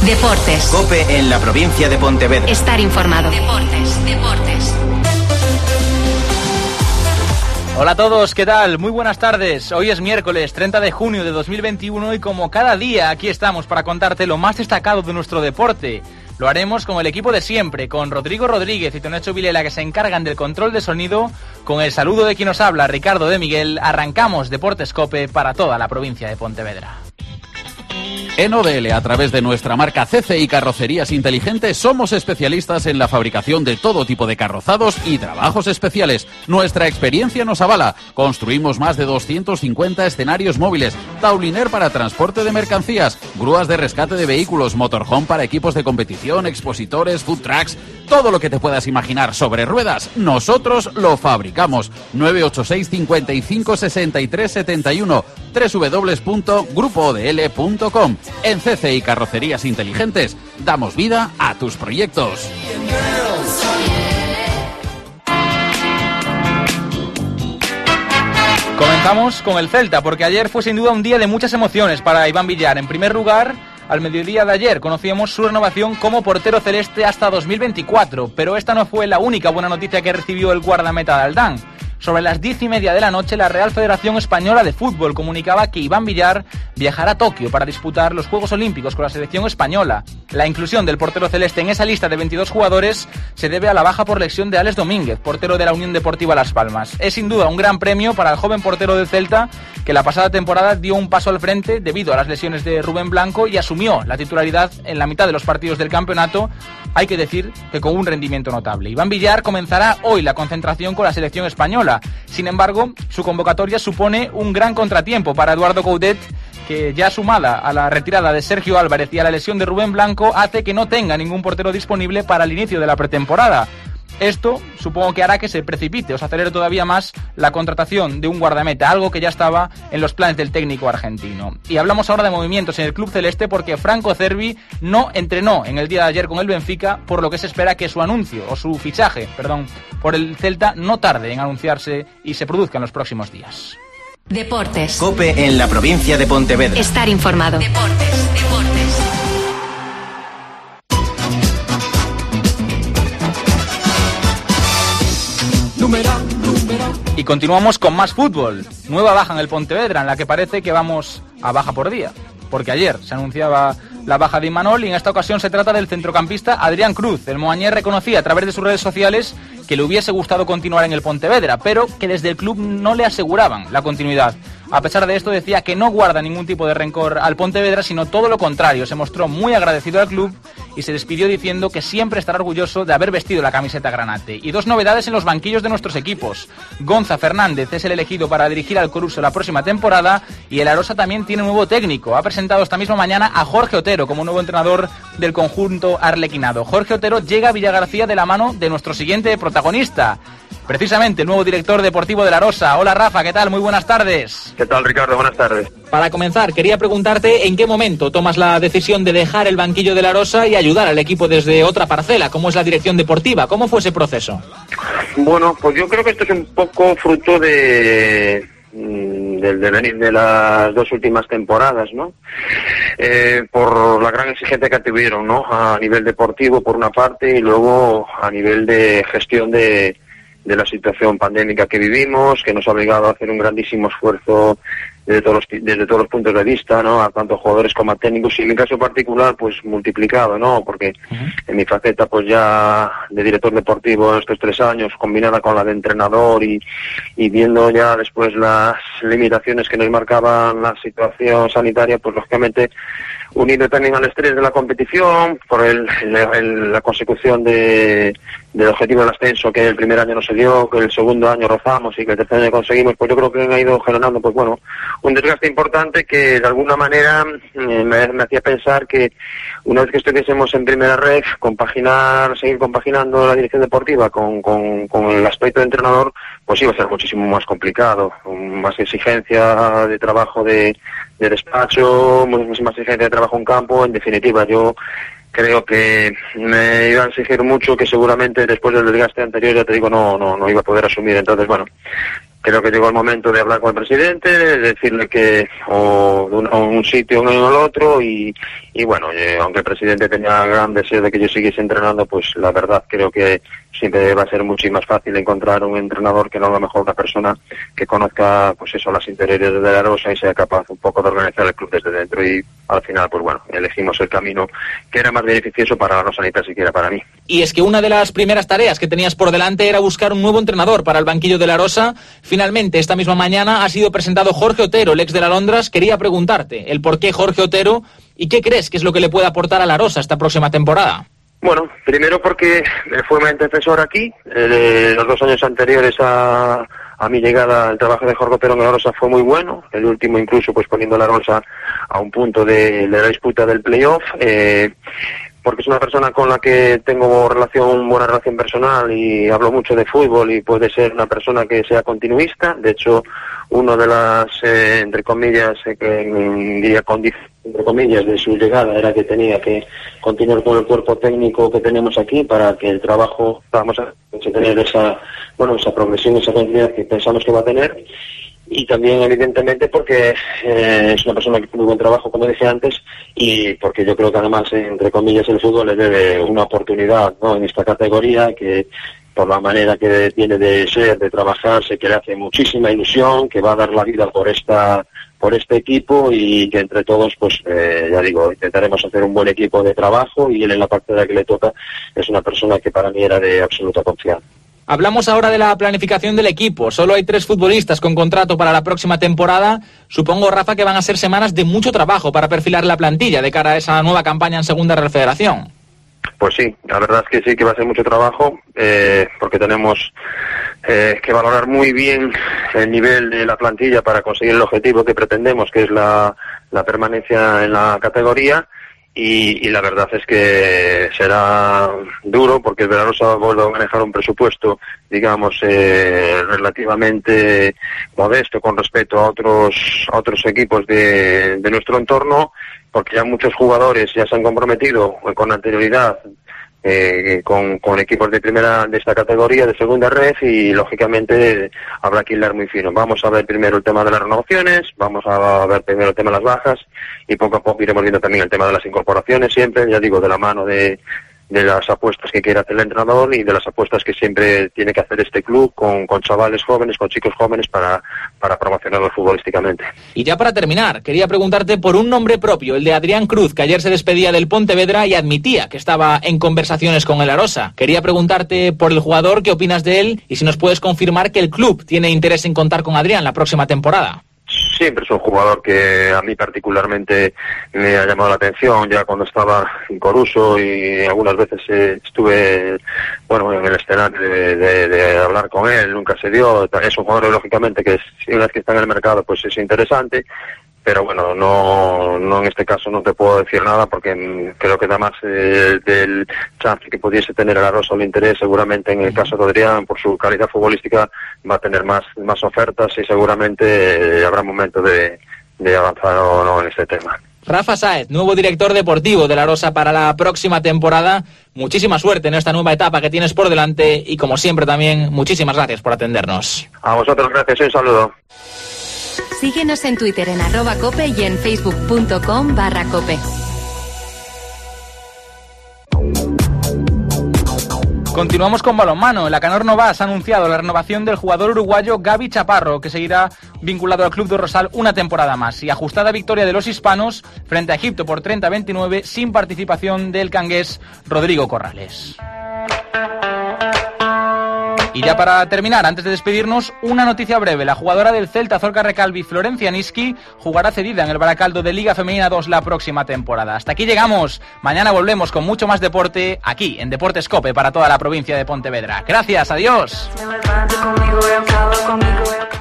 Deportes. COPE en la provincia de Pontevedra. Estar informado. Deportes. Hola a todos, ¿qué tal? Muy buenas tardes. Hoy es miércoles 30 de junio de 2021 y como cada día aquí estamos para contarte lo más destacado de nuestro deporte. Lo haremos con el equipo de siempre, con Rodrigo Rodríguez y Tonacho Vilela, que se encargan del control de sonido. Con el saludo de quien nos habla, Ricardo de Miguel, arrancamos Deportes COPE para toda la provincia de Pontevedra. En ODL, a través de nuestra marca CCI Carrocerías Inteligentes, somos especialistas en la fabricación de todo tipo de carrozados y trabajos especiales. Nuestra experiencia nos avala. Construimos más de 250 escenarios móviles, tauliner para transporte de mercancías, grúas de rescate de vehículos, motorhome para equipos de competición, expositores, food trucks, todo lo que te puedas imaginar sobre ruedas, nosotros lo fabricamos. 986 55 63 71 www.grupoodl.com. En CCI Carrocerías Inteligentes damos vida a tus proyectos. Comenzamos con el Celta, porque ayer fue sin duda un día de muchas emociones para Iván Villar. En primer lugar, al mediodía de ayer conocíamos su renovación como portero celeste hasta 2024, pero esta no fue la única buena noticia que recibió el guardameta de Aldán. Sobre las 10:30 de la noche, la Real Federación Española de Fútbol comunicaba que Iván Villar viajará a Tokio para disputar los Juegos Olímpicos con la selección española. La inclusión del portero celeste en esa lista de 22 jugadores se debe a la baja por lesión de Alex Domínguez, portero de la Unión Deportiva Las Palmas. Es sin duda un gran premio para el joven portero del Celta, que la pasada temporada dio un paso al frente debido a las lesiones de Rubén Blanco y asumió la titularidad en la mitad de los partidos del campeonato, hay que decir que con un rendimiento notable. Iván Villar comenzará hoy la concentración con la selección española. Sin embargo, su convocatoria supone un gran contratiempo para Eduardo Coudet, que ya sumada a la retirada de Sergio Álvarez y a la lesión de Rubén Blanco, hace que no tenga ningún portero disponible para el inicio de la pretemporada. Esto supongo que hará que se precipite o se acelere todavía más la contratación de un guardameta, algo que ya estaba en los planes del técnico argentino. Y hablamos ahora de movimientos en el club celeste, porque Franco Cervi no entrenó en el día de ayer con el Benfica, por lo que se espera que su anuncio, o su fichaje, por el Celta no tarde en anunciarse y se produzca en los próximos días. Deportes. COPE en la provincia de Pontevedra. Estar informado. Deportes. Y continuamos con más fútbol. Nueva baja en el Pontevedra, en la que parece que vamos a baja por día, porque ayer se anunciaba la baja de Imanol y en esta ocasión se trata del centrocampista Adrián Cruz. El moañés reconocía a través de sus redes sociales que le hubiese gustado continuar en el Pontevedra, pero que desde el club no le aseguraban la continuidad. A pesar de esto, decía que no guarda ningún tipo de rencor al Pontevedra, sino todo lo contrario. Se mostró muy agradecido al club y se despidió diciendo que siempre estará orgulloso de haber vestido la camiseta granate. Y dos novedades en los banquillos de nuestros equipos. Gonza Fernández es el elegido para dirigir al Coruso la próxima temporada y el Arosa también tiene un nuevo técnico. Ha presentado esta misma mañana a Jorge Otero como nuevo entrenador del conjunto arlequinado. Jorge Otero llega a Villagarcía de la mano de nuestro siguiente protagonista, precisamente el nuevo director deportivo de la Arosa. Hola Rafa, ¿qué tal? Muy buenas tardes. ¿Qué tal, Ricardo? Buenas tardes. Para comenzar, quería preguntarte en qué momento tomas la decisión de dejar el banquillo de la Arosa y ayudar al equipo desde otra parcela, como es la dirección deportiva. ¿Cómo fue ese proceso? Bueno, pues yo creo que esto es un poco fruto del devenir de las dos últimas temporadas, ¿no? Por la gran exigencia que tuvieron, ¿no? A nivel deportivo, por una parte, y luego a nivel de gestión de la situación pandémica que vivimos, que nos ha obligado a hacer un grandísimo esfuerzo desde todos los puntos de vista, ¿no? A tanto jugadores como a técnicos, y en mi caso particular, pues multiplicado, ¿no? Porque en mi faceta, pues ya de director deportivo estos 3 años, combinada con la de entrenador y viendo ya después las limitaciones que nos marcaban la situación sanitaria, pues lógicamente unido también al estrés de la competición, por la consecución del objetivo del ascenso, que el primer año no se dio, que el segundo año rozamos y que el tercer año conseguimos, pues yo creo que ha ido generando, pues bueno, un desgaste importante que de alguna manera me hacía pensar que una vez que estuviésemos en primera red, seguir compaginando la dirección deportiva con el aspecto de entrenador, pues iba a ser muchísimo más complicado, más exigencia de trabajo de despacho, muchísima exigencia de trabajo en campo. En definitiva, yo creo que me iba a exigir mucho que seguramente después del desgaste anterior, ya te digo, no iba a poder asumir. Entonces, bueno, creo que llegó el momento de hablar con el presidente, de decirle que o un sitio o en el otro y bueno, aunque el presidente tenía gran deseo de que yo siguiese entrenando, pues la verdad creo que siempre va a ser mucho más fácil encontrar un entrenador que no a lo mejor una persona que conozca pues eso, las interiores de La Arosa y sea capaz un poco de organizar el club desde dentro, y al final pues bueno, elegimos el camino que era más beneficioso para la Rosa, ni tan siquiera para mí. Y es que una de las primeras tareas que tenías por delante era buscar un nuevo entrenador para el banquillo de La Arosa. Finalmente, esta misma mañana ha sido presentado Jorge Otero, el ex de la Londras. Quería preguntarte el por qué Jorge Otero y qué crees que es lo que le puede aportar a La Arosa esta próxima temporada. Bueno, primero porque fue mi antecesor aquí. Los 2 años anteriores a mi llegada, el trabajo de Jorge Otero en La Arosa fue muy bueno. El último incluso pues poniendo La Arosa a un punto de la disputa del playoff. Porque es una persona con la que tengo buena relación personal y hablo mucho de fútbol, y puede ser una persona que sea continuista. De hecho, uno de las, entre comillas, entre comillas, de su llegada era que tenía que continuar con el cuerpo técnico que tenemos aquí para que el trabajo, vamos a tener esa progresión, esa continuidad que pensamos que va a tener. Y también, evidentemente, porque es una persona que tiene muy buen trabajo, como dije antes, y porque yo creo que además, entre comillas, el fútbol le debe una oportunidad, ¿no?, en esta categoría, que por la manera que tiene de ser, de trabajarse, que le hace muchísima ilusión, que va a dar la vida por este equipo, y que entre todos, pues ya digo, intentaremos hacer un buen equipo de trabajo, y él en la parte de la que le toca es una persona que para mí era de absoluta confianza. Hablamos ahora de la planificación del equipo. Solo hay 3 futbolistas con contrato para la próxima temporada. Supongo, Rafa, que van a ser semanas de mucho trabajo para perfilar la plantilla de cara a esa nueva campaña en Segunda Real Federación. Pues sí, la verdad es que sí que va a ser mucho trabajo, porque tenemos que valorar muy bien el nivel de la plantilla para conseguir el objetivo que pretendemos, que es la permanencia en la categoría. Y la verdad es que será duro, porque el La Arosa vuelve a manejar un presupuesto, digamos, relativamente modesto con respecto a otros equipos de nuestro entorno, porque ya muchos jugadores ya se han comprometido con anterioridad con equipos de primera, de esta categoría, de segunda red, y lógicamente habrá que hilar muy fino. Vamos a ver primero el tema de las renovaciones, vamos a ver primero el tema de las bajas, y poco a poco iremos viendo también el tema de las incorporaciones, siempre, ya digo, de la mano de las apuestas que quiere hacer el entrenador y de las apuestas que siempre tiene que hacer este club con chavales jóvenes, con chicos jóvenes para promocionarlos futbolísticamente. Y ya para terminar, quería preguntarte por un nombre propio, el de Adrián Cruz, que ayer se despedía del Pontevedra y admitía que estaba en conversaciones con el La Arosa. Quería preguntarte por el jugador, qué opinas de él y si nos puedes confirmar que el club tiene interés en contar con Adrián la próxima temporada. Siempre es un jugador que a mí particularmente me ha llamado la atención, ya cuando estaba en Coruso, y algunas veces estuve en el escenario de hablar con él, nunca se dio. Es un jugador, lógicamente, que si una vez que está en el mercado pues es interesante, pero bueno, no en este caso no te puedo decir nada, porque creo que además del chance que pudiese tener el La Arosa o el interés, seguramente en el caso de Adrián, por su calidad futbolística, va a tener más ofertas, y seguramente habrá momento de avanzar o no en este tema. Rafa Sáez, nuevo director deportivo de La Arosa para la próxima temporada. Muchísima suerte en esta nueva etapa que tienes por delante, y como siempre también, muchísimas gracias por atendernos. A vosotros gracias y un saludo. Síguenos en Twitter en @cope y en facebook.com/cope. Continuamos con balonmano. La Canor Novas ha anunciado la renovación del jugador uruguayo Gaby Chaparro, que seguirá vinculado al club de Rosal una temporada más, y ajustada victoria de los hispanos frente a Egipto por 30-29, sin participación del cangués Rodrigo Corrales. Y ya para terminar, antes de despedirnos, una noticia breve. La jugadora del Celta, Zorka Recalvi, Florencia Niski, jugará cedida en el Baracaldo de Liga Femenina 2 la próxima temporada. Hasta aquí llegamos. Mañana volvemos con mucho más deporte aquí en Deportes Cope para toda la provincia de Pontevedra. Gracias, adiós.